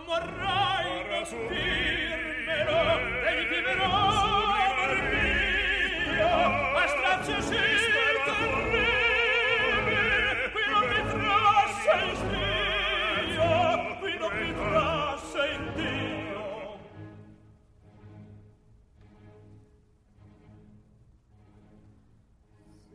morrai, non dirmelo, devi vivere, amor mio, a strazio sì.